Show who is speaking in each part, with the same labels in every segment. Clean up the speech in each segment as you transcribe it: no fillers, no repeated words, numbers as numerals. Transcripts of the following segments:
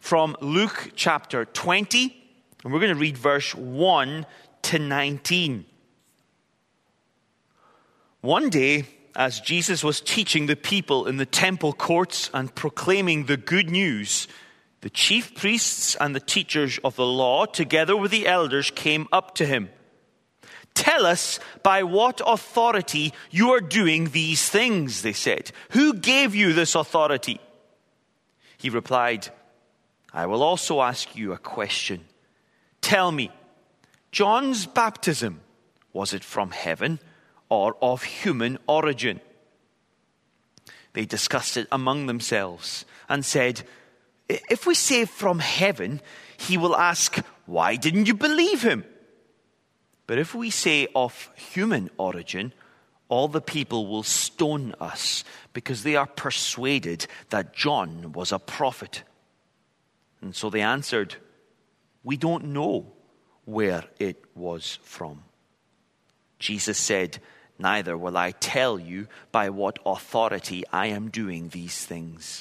Speaker 1: from Luke chapter 20, and we're going to read verse 1 to 19. One day, as Jesus was teaching the people in the temple courts and proclaiming the good news, the chief priests and the teachers of the law, together with the elders, came up to him. "Tell us by what authority you are doing these things," they said. "Who gave you this authority?" He replied, "I will also ask you a question. Tell me, John's baptism, was it from heaven or of human origin?" They discussed it among themselves and said, "If we say from heaven, he will ask, 'Why didn't you believe him?' But if we say of human origin, all the people will stone us because they are persuaded that John was a prophet." And so they answered, "We don't know where it was from." Jesus said, "Neither will I tell you by what authority I am doing these things."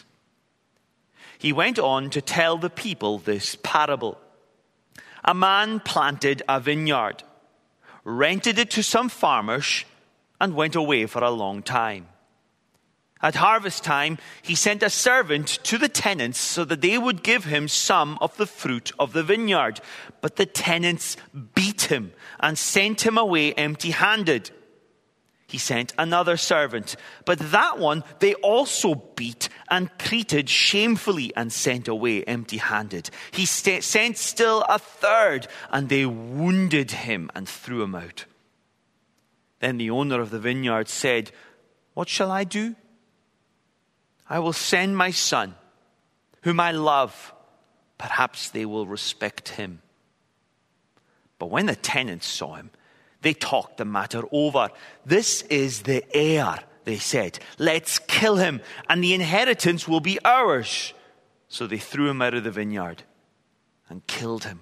Speaker 1: He went on to tell the people this parable. A man planted a vineyard, rented it to some farmers, and went away for a long time. At harvest time, he sent a servant to the tenants so that they would give him some of the fruit of the vineyard. But the tenants beat him and sent him away empty-handed. He sent another servant, but that one they also beat and treated shamefully and sent away empty-handed. He sent still a third, and they wounded him and threw him out. Then the owner of the vineyard said, "What shall I do? I will send my son, whom I love. Perhaps they will respect him." But when the tenants saw him, they talked the matter over. "This is the heir," they said. "Let's kill him, and the inheritance will be ours." So they threw him out of the vineyard and killed him.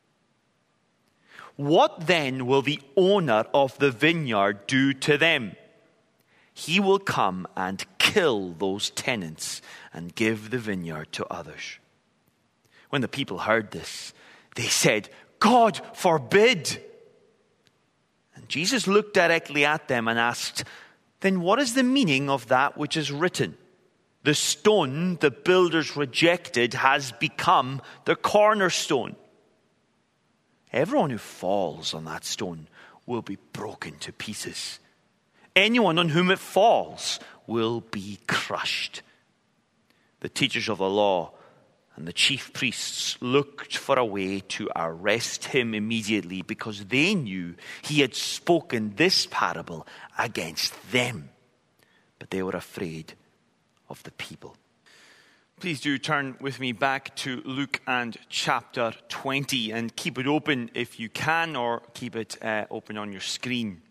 Speaker 1: What then will the owner of the vineyard do to them? He will come and kill those tenants and give the vineyard to others. When the people heard this, they said, "God forbid." And Jesus looked directly at them and asked, "Then what is the meaning of that which is written? The stone the builders rejected has become the cornerstone. Everyone who falls on that stone will be broken to pieces. Anyone on whom it falls will be crushed." The teachers of the law and the chief priests looked for a way to arrest him immediately because they knew he had spoken this parable against them. But they were afraid of the people. Please do turn with me back to Luke and chapter 20 and keep it open if you can, or keep it open on your screen.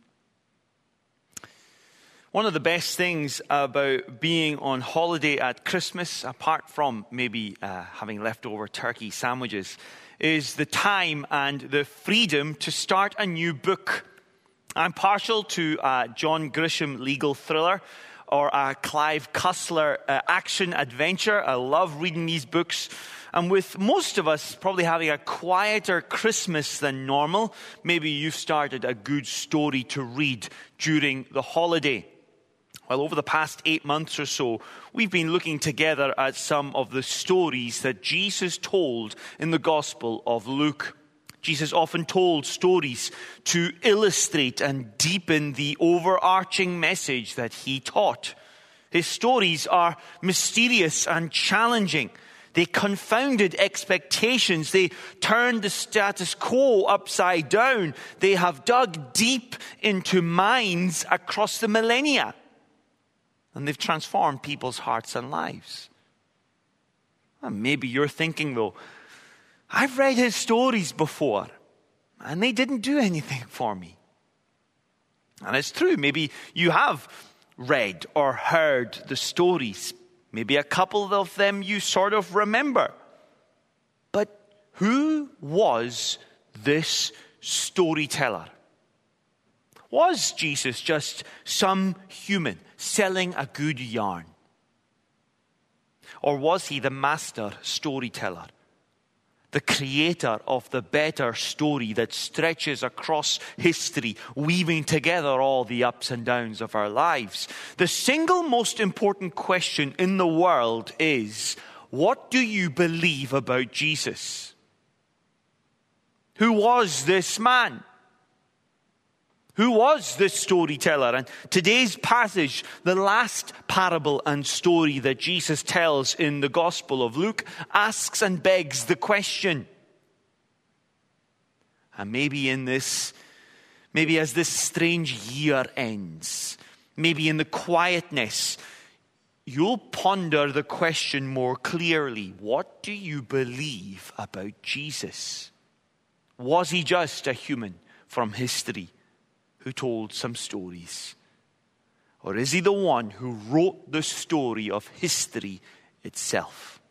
Speaker 1: One of the best things about being on holiday at Christmas, apart from maybe having leftover turkey sandwiches, is the time and the freedom to start a new book. I'm partial to John Grisham legal thriller or a Clive Cussler action adventure. I love reading these books. And with most of us probably having a quieter Christmas than normal, maybe you've started a good story to read during the holiday. Well, over the past 8 months or so, we've been looking together at some of the stories that Jesus told in the Gospel of Luke. Jesus often told stories to illustrate and deepen the overarching message that he taught. His stories are mysterious and challenging. They confounded expectations. They turned the status quo upside down. They have dug deep into minds across the millennia. And they've transformed people's hearts and lives. And maybe you're thinking, though, I've read his stories before, and they didn't do anything for me. And it's true, maybe you have read or heard the stories. Maybe a couple of them you sort of remember. But who was this storyteller? Was Jesus just some human selling a good yarn? Or was he the master storyteller the creator of the better story that stretches across history, weaving together all the ups and downs of our lives. The single most important question in the world is, what do you believe about Jesus? Who was this man? Who was this storyteller? And today's passage, the last parable and story that Jesus tells in the Gospel of Luke, asks and begs the question. And maybe as this strange year ends, maybe in the quietness, you'll ponder the question more clearly. What do you believe about Jesus? Was he just a human from history who told some stories? Or is he the one who wrote the story of history itself?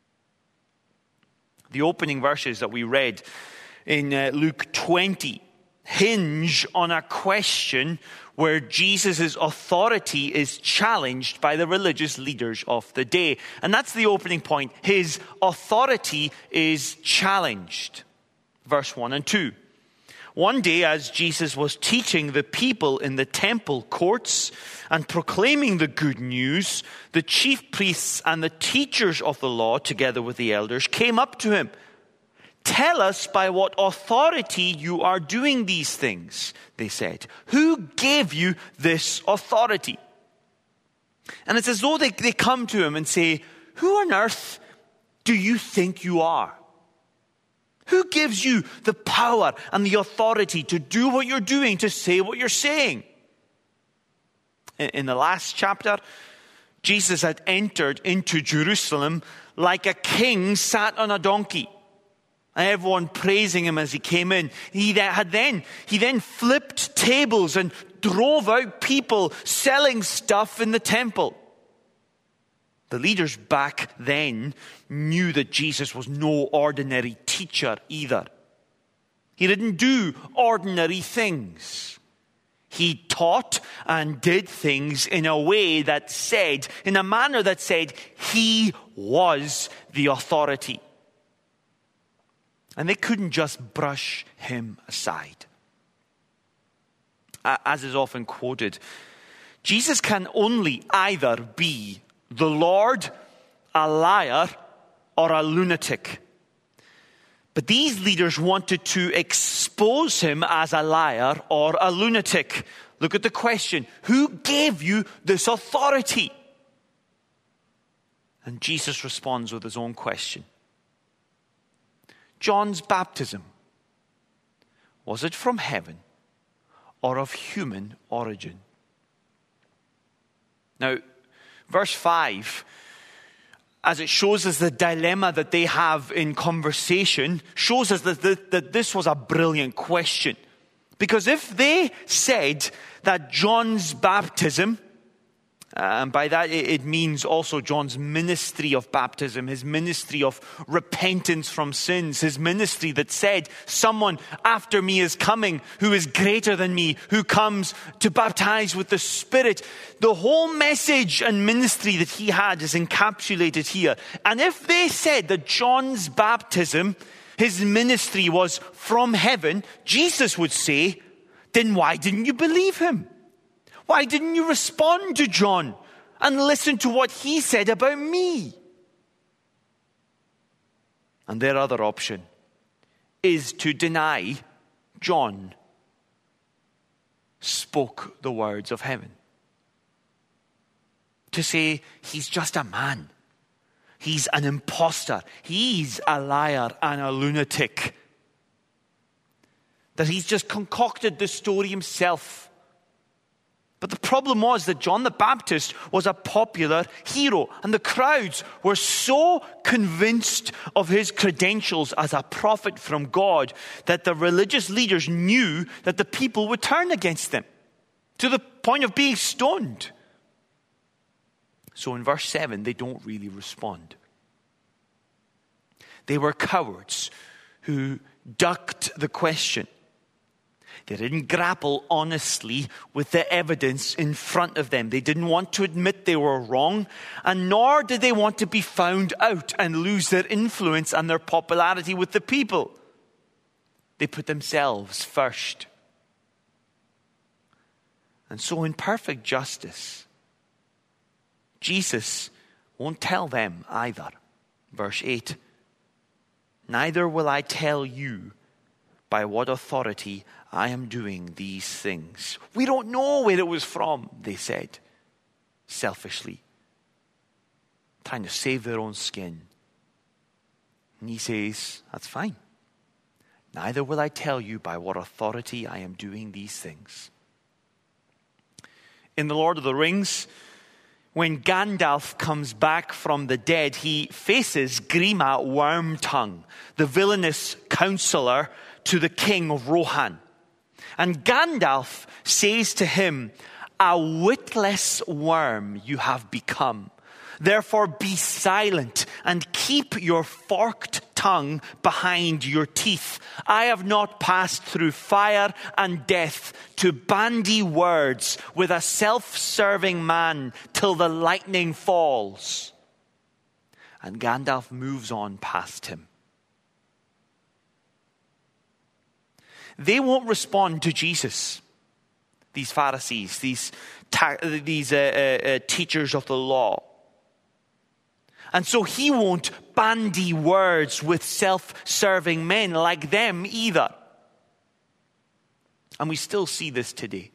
Speaker 1: The opening verses that we read in Luke 20 hinge on a question where Jesus' authority is challenged by the religious leaders of the day. And that's the opening point. His authority is challenged. Verse 1 and 2. One day, as Jesus was teaching the people in the temple courts and proclaiming the good news, the chief priests and the teachers of the law, together with the elders, came up to him. "Tell us by what authority you are doing these things," they said. "Who gave you this authority?" And it's as though they come to him and say, "Who on earth do you think you are? Who gives you the power and the authority to do what you're doing, to say what you're saying?" In the last chapter, Jesus had entered into Jerusalem like a king sat on a donkey, and everyone praising him as he came in. He then flipped tables and drove out people selling stuff in the temple. The leaders back then knew that Jesus was no ordinary teacher either. He didn't do ordinary things. He taught and did things in a manner that said he was the authority. And they couldn't just brush him aside. As is often quoted, Jesus can only either be the Lord, a liar, or a lunatic. But these leaders wanted to expose him as a liar or a lunatic. Look at the question. Who gave you this authority? And Jesus responds with his own question. John's baptism, was it from heaven or of human origin? Now, verse 5, as it shows us the dilemma that they have in conversation, shows us that this was a brilliant question. Because if they said that John's baptism, and by that it means also John's ministry of baptism, his ministry of repentance from sins, his ministry that said, "Someone after me is coming who is greater than me, who comes to baptize with the Spirit." The whole message and ministry that he had is encapsulated here. And if they said that John's baptism, his ministry was from heaven, Jesus would say, then why didn't you believe him? Why didn't you respond to John and listen to what he said about me? And their other option is to deny John spoke the words of heaven. To say he's just a man. He's an imposter. He's a liar and a lunatic. That he's just concocted the story himself. But the problem was that John the Baptist was a popular hero, and the crowds were so convinced of his credentials as a prophet from God that the religious leaders knew that the people would turn against them to the point of being stoned. So in verse 7, they don't really respond. They were cowards who ducked the question. They didn't grapple honestly with the evidence in front of them. They didn't want to admit they were wrong, and nor did they want to be found out and lose their influence and their popularity with the people. They put themselves first. And so in perfect justice, Jesus won't tell them either. Verse 8, neither will I tell you by what authority I am doing these things. We don't know where it was from, they said, selfishly, trying to save their own skin. And he says, that's fine. Neither will I tell you by what authority I am doing these things. In The Lord of the Rings, when Gandalf comes back from the dead, he faces Grima Wormtongue, the villainous counselor to the king of Rohan. And Gandalf says to him, a witless worm you have become. Therefore be silent and keep your forked tongue behind your teeth. I have not passed through fire and death to bandy words with a self-serving man till the lightning falls. And Gandalf moves on past him. They won't respond to Jesus. These Pharisees, these teachers of the law. And so he won't bandy words with self-serving men like them either. And we still see this today.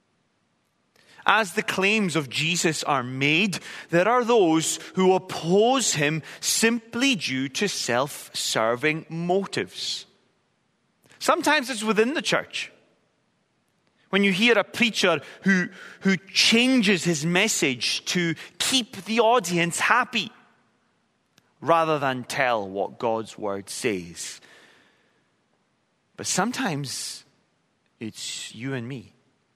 Speaker 1: As the claims of Jesus are made, there are those who oppose him simply due to self-serving motives. Sometimes it's within the church. When you hear a preacher who changes his message to keep the audience happy, rather than tell what God's word says. But sometimes it's you and me.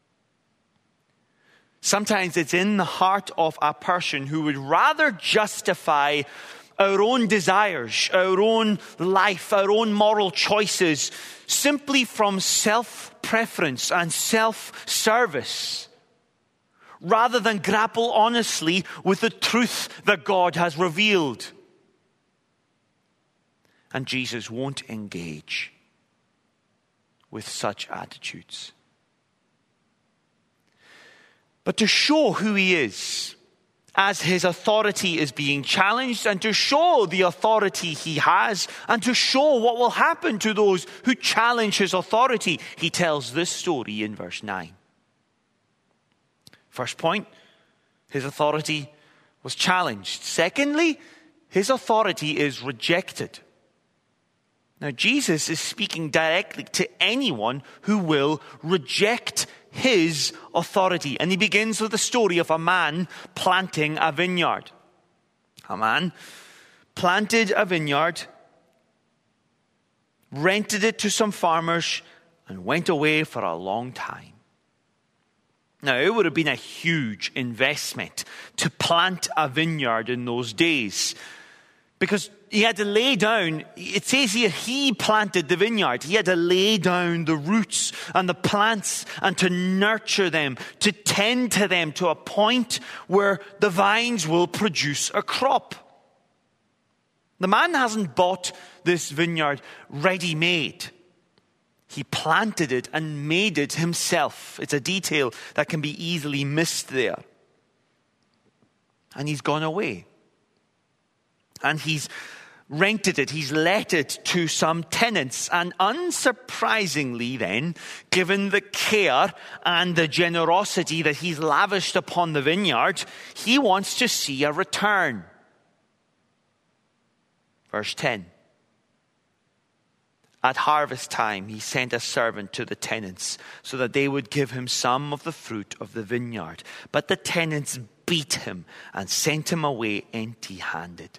Speaker 1: Sometimes it's in the heart of a person who would rather justify our own desires, our own life, our own moral choices, simply from self-preference and self-service, rather than grapple honestly with the truth that God has revealed. And Jesus won't engage with such attitudes. But to show who he is, as his authority is being challenged, and to show the authority he has, and to show what will happen to those who challenge his authority, he tells this story in verse 9. First point, his authority was challenged. Secondly, his authority is rejected. Now, Jesus is speaking directly to anyone who will reject his authority. And he begins with the story of a man planting a vineyard. A man planted a vineyard, rented it to some farmers, and went away for a long time. Now, it would have been a huge investment to plant a vineyard in those days, because he had to lay down, it says here, he planted the vineyard. He had to lay down the roots and the plants and to nurture them, to tend to them to a point where the vines will produce a crop. The man hasn't bought this vineyard ready-made. He planted it and made it himself. It's a detail that can be easily missed there. And he's gone away. And he's rented it, he's let it to some tenants. And unsurprisingly then, given the care and the generosity that he's lavished upon the vineyard, he wants to see a return. Verse 10. At harvest time, he sent a servant to the tenants so that they would give him some of the fruit of the vineyard. But the tenants beat him and sent him away empty-handed.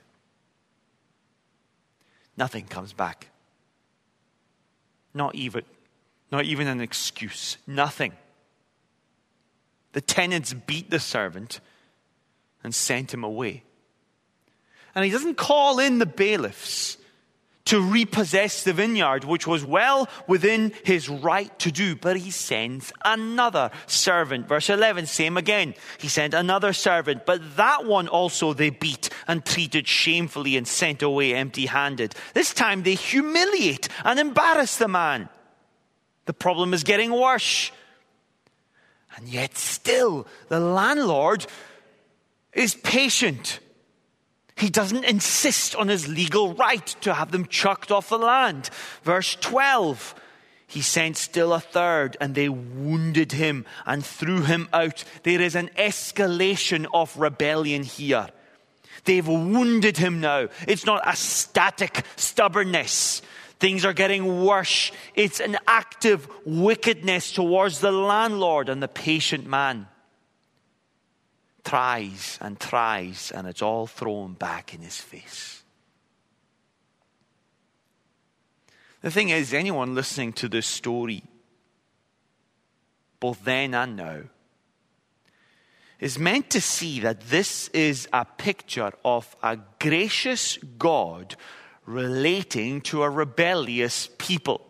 Speaker 1: Nothing comes back. Not even an excuse. Nothing. The tenants beat the servant and sent him away. And he doesn't call in the bailiffs to repossess the vineyard, which was well within his right to do. But he sends another servant. Verse 11, same again. He sent another servant, but that one also they beat and treated shamefully and sent away empty-handed. This time they humiliate and embarrass the man. The problem is getting worse. And yet still, the landlord is patient. He doesn't insist on his legal right to have them chucked off the land. Verse 12, he sent still a third, and they wounded him and threw him out. There is an escalation of rebellion here. They've wounded him now. It's not a static stubbornness. Things are getting worse. It's an active wickedness towards the landlord, and the patient man tries, and it's all thrown back in his face. The thing is, anyone listening to this story, both then and now, is meant to see that this is a picture of a gracious God relating to a rebellious people.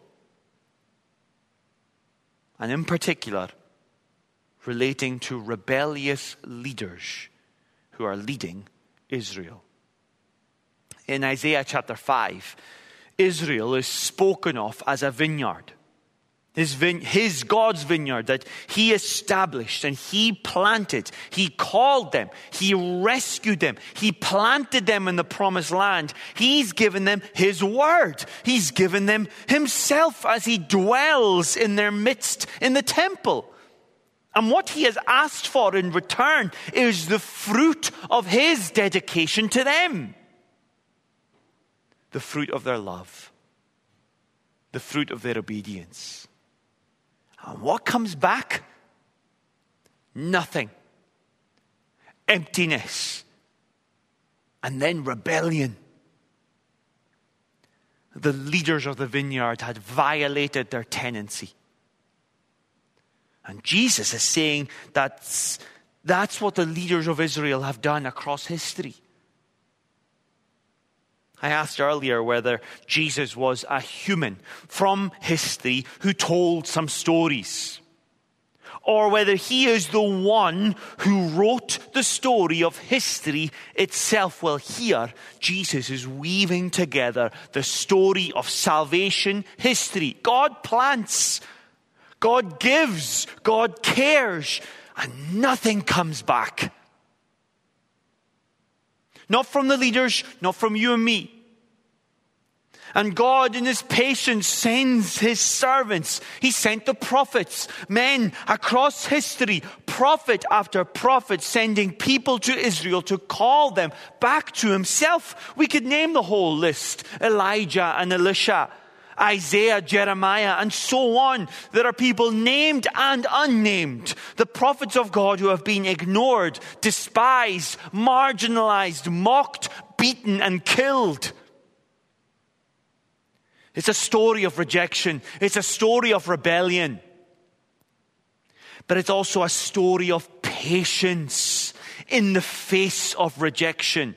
Speaker 1: And in particular, relating to rebellious leaders who are leading Israel. In Isaiah chapter 5, Israel is spoken of as a vineyard. His God's vineyard that he established and he planted. He called them. He rescued them. He planted them in the promised land. He's given them his word. He's given them himself as he dwells in their midst in the temple. And what he has asked for in return is the fruit of his dedication to them. The fruit of their love. The fruit of their obedience. And what comes back? Nothing. Emptiness. And then rebellion. The leaders of the vineyard had violated their tenancy. And Jesus is saying that's what the leaders of Israel have done across history. I asked earlier whether Jesus was a human from history who told some stories, or whether he is the one who wrote the story of history itself. Well, here, Jesus is weaving together the story of salvation history. God plants, God gives, God cares, and nothing comes back. Not from the leaders, not from you and me. And God in his patience sends his servants. He sent the prophets, men across history, prophet after prophet, sending people to Israel to call them back to himself. We could name the whole list. Elijah and Elisha, Isaiah, Jeremiah, and so on. There are people named and unnamed. The prophets of God who have been ignored, despised, marginalized, mocked, beaten, and killed. It's a story of rejection. It's a story of rebellion. But it's also a story of patience in the face of rejection.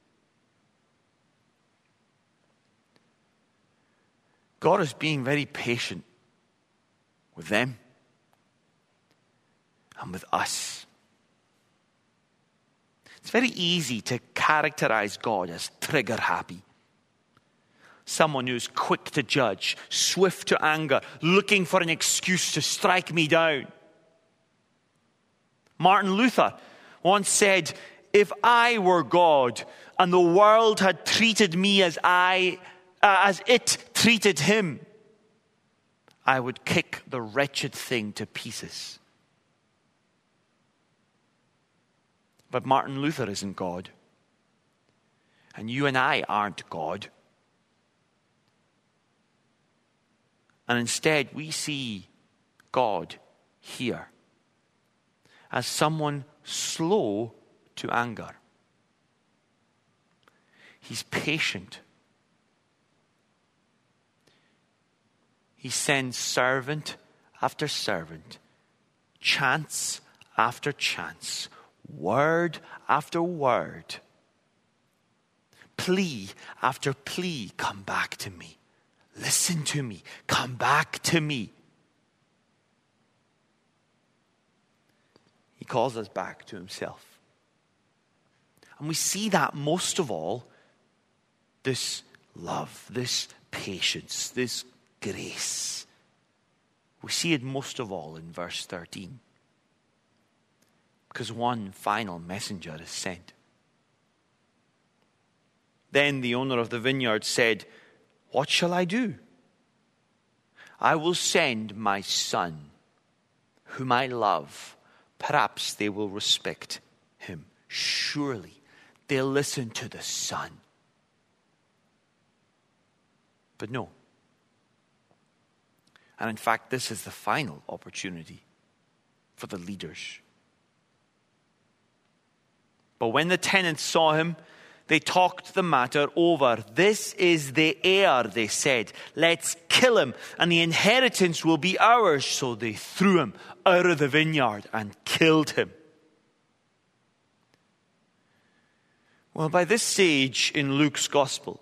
Speaker 1: God is being very patient with them and with us. It's very easy to characterize God as trigger happy. Someone who's quick to judge, swift to anger, looking for an excuse to strike me down. Martin Luther once said, "If I were God and the world had treated me as it treated him, I would kick the wretched thing to pieces." But Martin Luther isn't God. And you and I aren't God. And instead, we see God here as someone slow to anger. He's patient. He sends servant after servant, chance after chance, word after word, plea after plea, come back to me. Listen to me. Come back to me. He calls us back to himself. And we see that most of all, this love, this patience, this grace. We see it most of all in verse 13. Because one final messenger is sent. Then the owner of the vineyard said, what shall I do? I will send my son, whom I love. Perhaps they will respect him. Surely they'll listen to the son. But no. And in fact, this is the final opportunity for the leaders. But when the tenants saw him, they talked the matter over. This is the heir, they said. Let's kill him, and the inheritance will be ours. So they threw him out of the vineyard and killed him. Well, by this stage in Luke's gospel,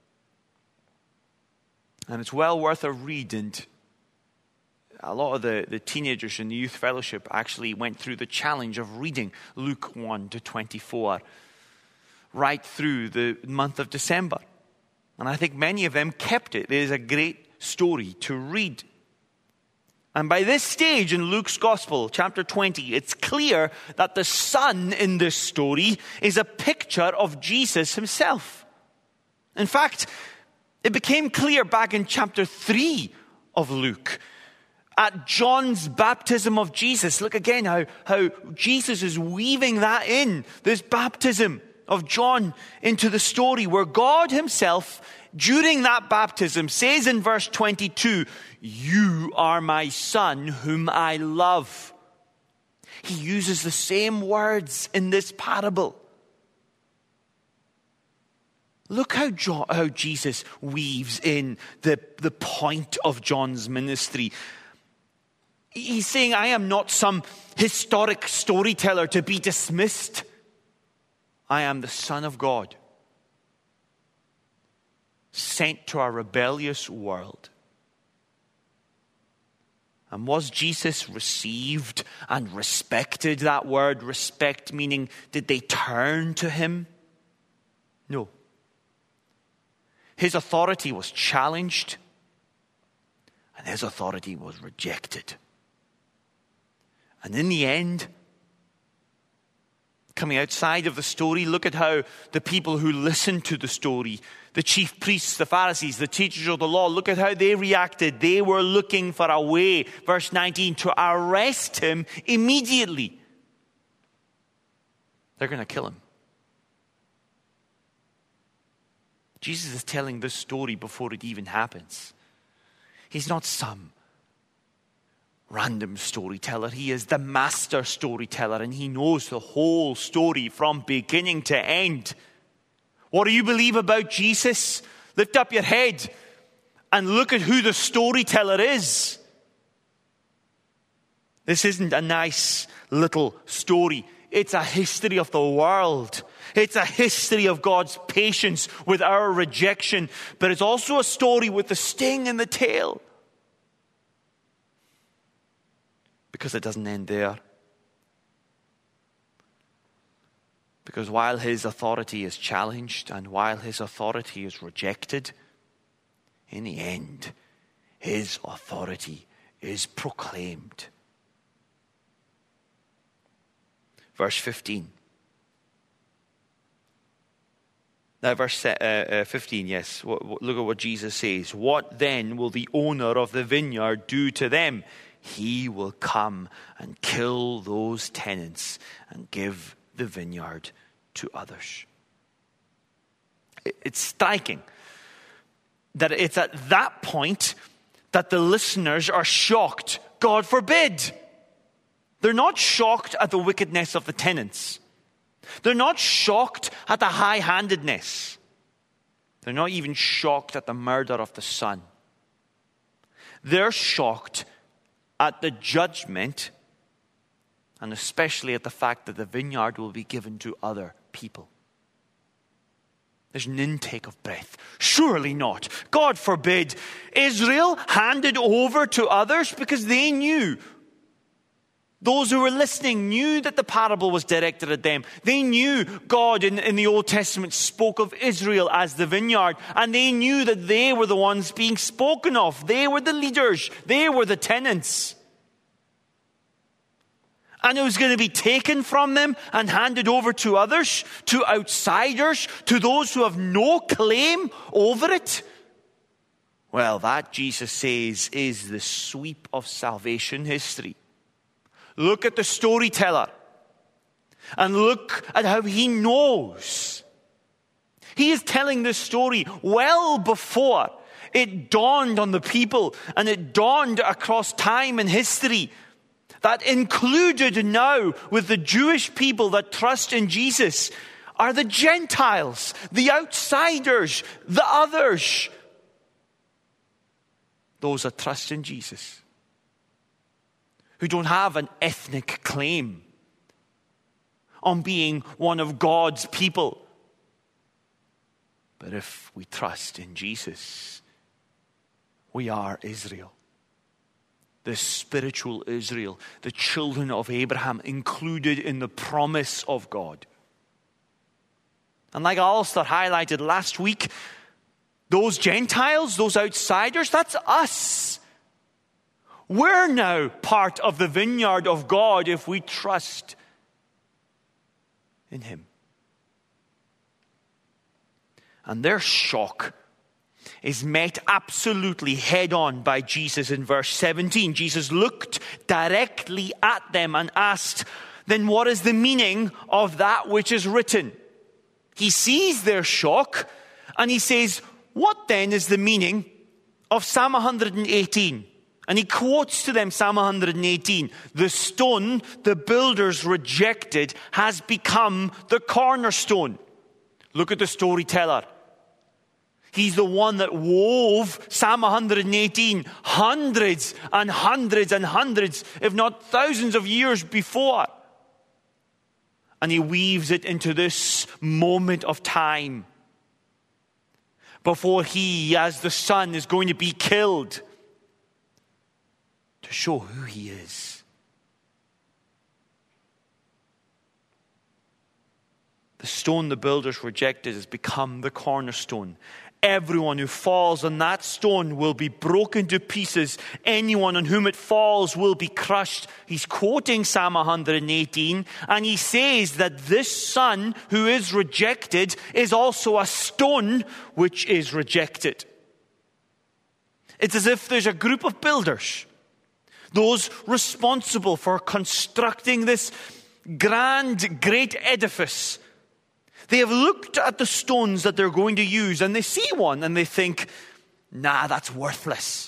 Speaker 1: and it's well worth a read, and a lot of the teenagers in the youth fellowship actually went through the challenge of reading Luke 1 to 24 right through the month of December. And I think many of them kept it. It is a great story to read. And by this stage in Luke's Gospel, chapter 20, it's clear that the son in this story is a picture of Jesus himself. In fact, it became clear back in chapter 3 of Luke. At John's baptism of Jesus, look again how Jesus is weaving that in, this baptism of John into the story, where God himself, during that baptism, says in verse 22, you are my son whom I love. He uses the same words in this parable. Look how Jesus weaves in the point of John's ministry. He's saying, I am not some historic storyteller to be dismissed. I am the Son of God, sent to a rebellious world. And was Jesus received and respected? That word respect meaning, did they turn to him? No. His authority was challenged, and his authority was rejected. And in the end, coming outside of the story, look at how the people who listened to the story, the chief priests, the Pharisees, the teachers of the law, look at how they reacted. They were looking for a way, verse 19, to arrest him immediately. They're going to kill him. Jesus is telling this story before it even happens. He's not some random storyteller. He is the master storyteller, and he knows the whole story from beginning to end. What do you believe about Jesus? Lift up your head and look at who the storyteller is. This isn't a nice little story. It's a history of the world. It's a history of God's patience with our rejection. But it's also a story with the sting in the tail. Because it doesn't end there. Because while his authority is challenged and while his authority is rejected, in the end, his authority is proclaimed. Verse 15. Now, verse 15, yes. Look at what Jesus says. What then will the owner of the vineyard do to them? He will come and kill those tenants and give the vineyard to others. It's striking that it's at that point that the listeners are shocked. God forbid. They're not shocked at the wickedness of the tenants. They're not shocked at the high-handedness. They're not even shocked at the murder of the son. They're shocked at the judgment, and especially at the fact that the vineyard will be given to other people. There's an intake of breath. Surely not. God forbid. Israel handed over to others because they knew. Those who were listening knew that the parable was directed at them. They knew God in the Old Testament spoke of Israel as the vineyard. And they knew that they were the ones being spoken of. They were the leaders. They were the tenants. And it was going to be taken from them and handed over to others, to outsiders, to those who have no claim over it. Well, that, Jesus says, is the sweep of salvation history. Look at the storyteller and look at how he knows. He is telling this story well before it dawned on the people and it dawned across time and history that included now with the Jewish people that trust in Jesus are the Gentiles, the outsiders, the others. Those that trust in Jesus, who don't have an ethnic claim on being one of God's people. But if we trust in Jesus, we are Israel. The spiritual Israel, the children of Abraham, included in the promise of God. And like Alistair highlighted last week, those Gentiles, those outsiders, that's us. We're now part of the vineyard of God if we trust in Him. And their shock is met absolutely head on by Jesus in verse 17. Jesus looked directly at them and asked, then what is the meaning of that which is written? He sees their shock and he says, what then is the meaning of Psalm 118? And he quotes to them Psalm 118. The stone the builders rejected has become the cornerstone. Look at the storyteller. He's the one that wove Psalm 118 hundreds and hundreds and hundreds, if not thousands of years before. And he weaves it into this moment of time before he, as the Son, is going to be killed to show who he is. The stone the builders rejected has become the cornerstone. Everyone who falls on that stone will be broken to pieces. Anyone on whom it falls will be crushed. He's quoting Psalm 118, and he says that this son who is rejected is also a stone which is rejected. It's as if there's a group of builders, those responsible for constructing this grand, great edifice. They have looked at the stones that they're going to use and they see one and they think, nah, that's worthless.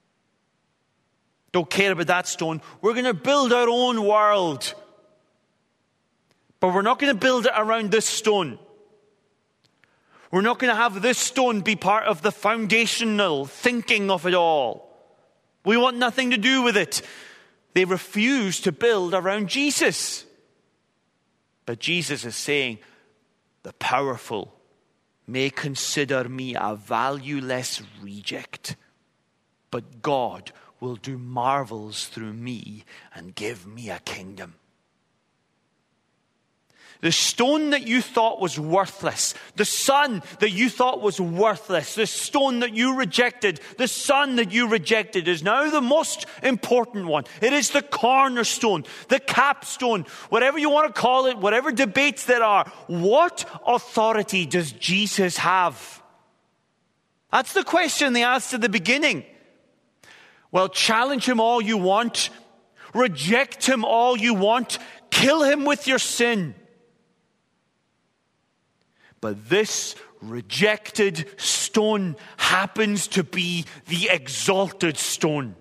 Speaker 1: Don't care about that stone. We're going to build our own world. But we're not going to build it around this stone. We're not going to have this stone be part of the foundational thinking of it all. We want nothing to do with it. They refuse to build around Jesus. But Jesus is saying, the powerful may consider me a valueless reject, but God will do marvels through me and give me a kingdom. The stone that you thought was worthless, the son that you thought was worthless, the stone that you rejected, the son that you rejected is now the most important one. It is the cornerstone, the capstone, whatever you want to call it, whatever debates there are. What authority does Jesus have? That's the question they asked at the beginning. Well, challenge him all you want. Reject him all you want. Kill him with your sin. But this rejected stone happens to be the exalted stone.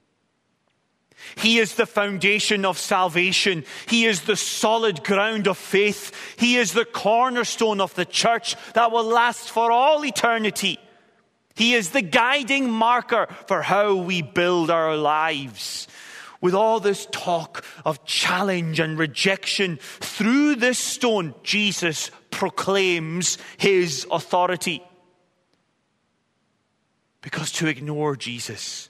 Speaker 1: He is the foundation of salvation. He is the solid ground of faith. He is the cornerstone of the church that will last for all eternity. He is the guiding marker for how we build our lives. With all this talk of challenge and rejection, through this stone, Jesus proclaims his authority. Because to ignore Jesus,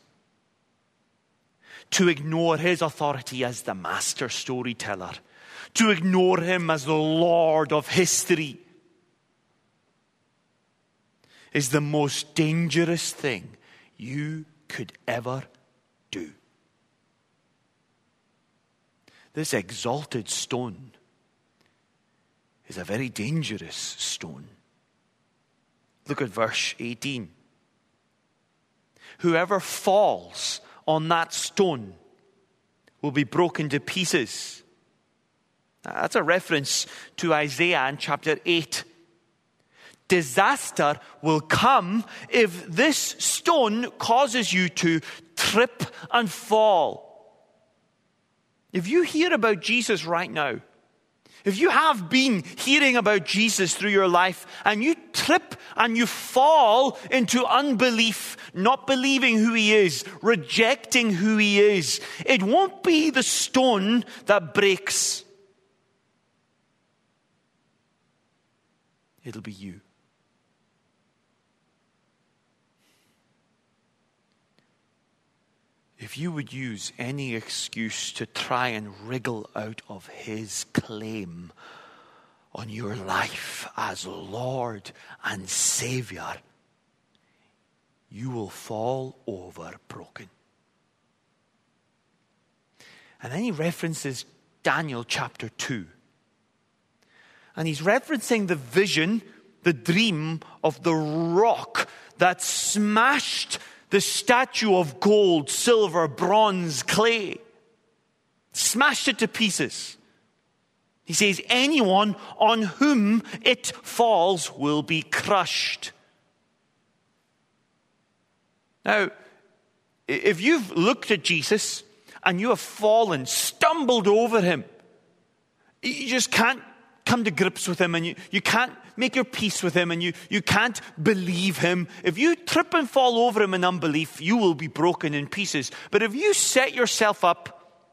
Speaker 1: to ignore his authority as the master storyteller, to ignore him as the Lord of history, is the most dangerous thing you could ever do. This exalted stone is a very dangerous stone. Look at verse 18. Whoever falls on that stone will be broken to pieces. That's a reference to Isaiah in chapter 8. Disaster will come if this stone causes you to trip and fall. If you hear about Jesus right now, if you have been hearing about Jesus through your life and you trip and you fall into unbelief, not believing who he is, rejecting who he is, it won't be the stone that breaks. It'll be you. If you would use any excuse to try and wriggle out of his claim on your life as Lord and Savior, you will fall over broken. And then he references Daniel chapter 2. And he's referencing the vision, the dream of the rock that smashed the statue of gold, silver, bronze, clay. Smashed it to pieces. He says, anyone on whom it falls will be crushed. Now, if you've looked at Jesus and you have fallen, stumbled over him, you just can't come to grips with him, and you can't make your peace with him, and you can't believe him. If you trip and fall over him in unbelief, you will be broken in pieces. But if you set yourself up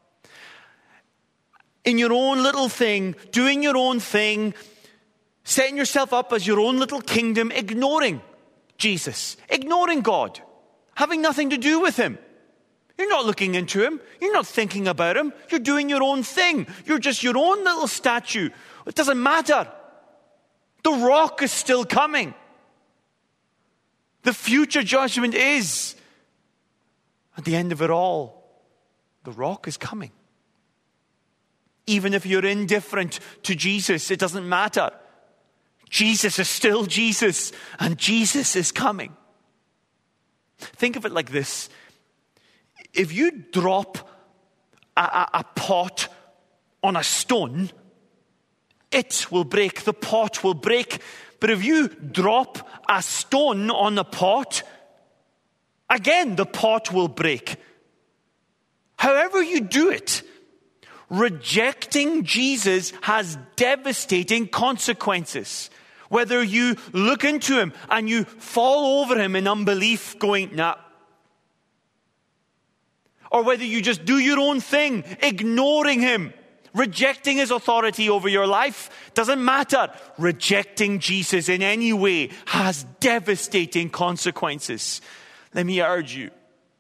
Speaker 1: in your own little thing, doing your own thing, setting yourself up as your own little kingdom, ignoring Jesus, ignoring God, having nothing to do with him, you're not looking into him, you're not thinking about him, you're doing your own thing, you're just your own little statue. It doesn't matter. The rock is still coming. The future judgment is, at the end of it all, the rock is coming. Even if you're indifferent to Jesus, it doesn't matter. Jesus is still Jesus, and Jesus is coming. Think of it like this. If you drop a pot on a stone, it will break, the pot will break. But if you drop a stone on the pot, again the pot will break. However you do it, rejecting Jesus has devastating consequences. Whether you look into him and you fall over him in unbelief going, nah. Or whether you just do your own thing, ignoring him, rejecting his authority over your life, doesn't matter. Rejecting Jesus in any way has devastating consequences. Let me urge you.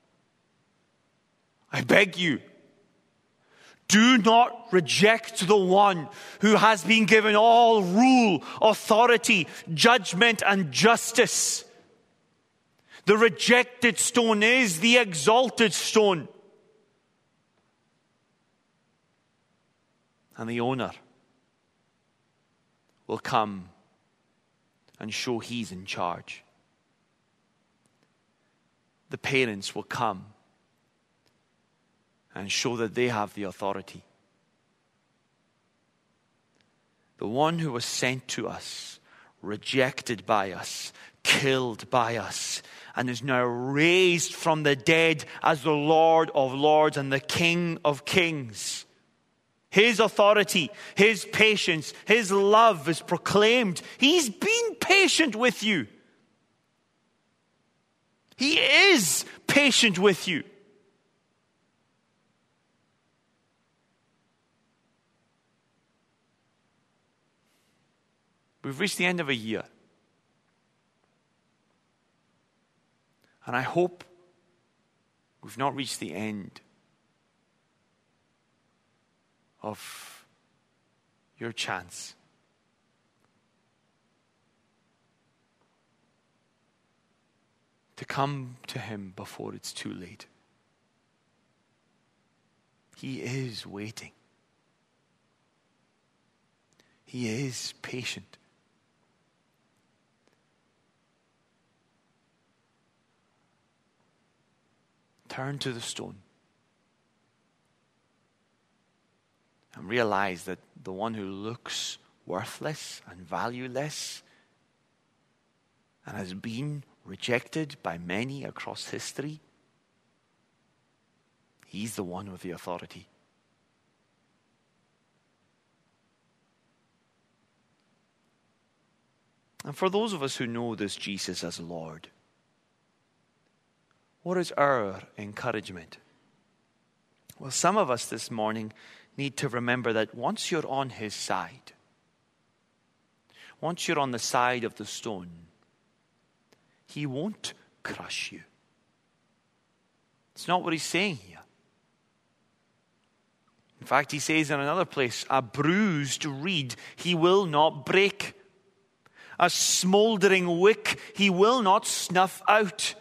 Speaker 1: I beg you. Do not reject the one who has been given all rule, authority, judgment, and justice. The rejected stone is the exalted stone. And the owner will come and show he's in charge. The parents will come and show that they have the authority. The one who was sent to us, rejected by us, killed by us, and is now raised from the dead as the Lord of Lords and the King of Kings. His authority, his patience, his love is proclaimed. He's been patient with you. He is patient with you. We've reached the end of a year. And I hope we've not reached the end of your chance to come to him before it's too late. He is waiting. He is patient. Turn to the stone and realize that the one who looks worthless and valueless and has been rejected by many across history, he's the one with the authority. And for those of us who know this Jesus as Lord, what is our encouragement? Well, some of us this morning need to remember that once you're on his side, once you're on the side of the stone, he won't crush you. It's not what he's saying here. In fact, he says in another place, a bruised reed he will not break. A smoldering wick he will not snuff out.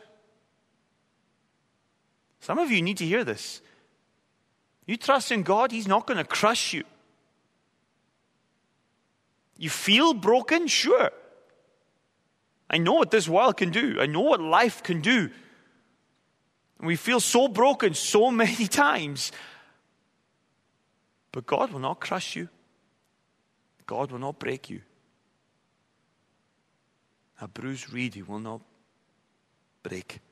Speaker 1: Some of you need to hear this. You trust in God, he's not going to crush you. You feel broken? Sure. I know what this world can do. I know what life can do. And we feel so broken so many times. But God will not crush you. God will not break you. A bruised reed he will not break.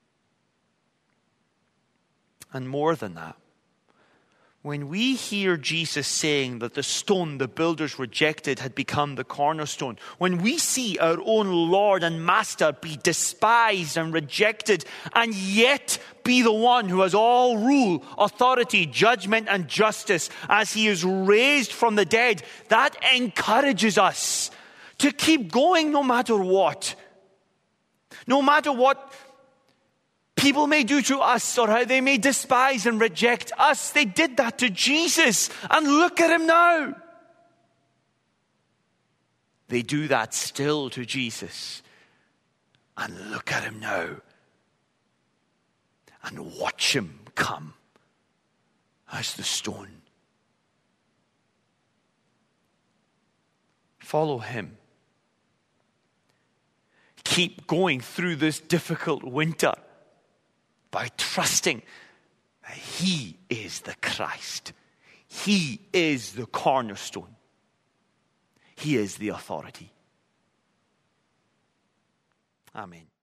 Speaker 1: And more than that, when we hear Jesus saying that the stone the builders rejected had become the cornerstone, when we see our own Lord and Master be despised and rejected, and yet be the one who has all rule, authority, judgment, and justice as he is raised from the dead, that encourages us to keep going no matter what. No matter what people may do to us or how they may despise and reject us. They did that to Jesus. And look at him now. They do that still to Jesus. And look at him now. And watch him come as the stone. Follow him. Keep going through this difficult winter by trusting that he is the Christ. He is the cornerstone. He is the authority. Amen.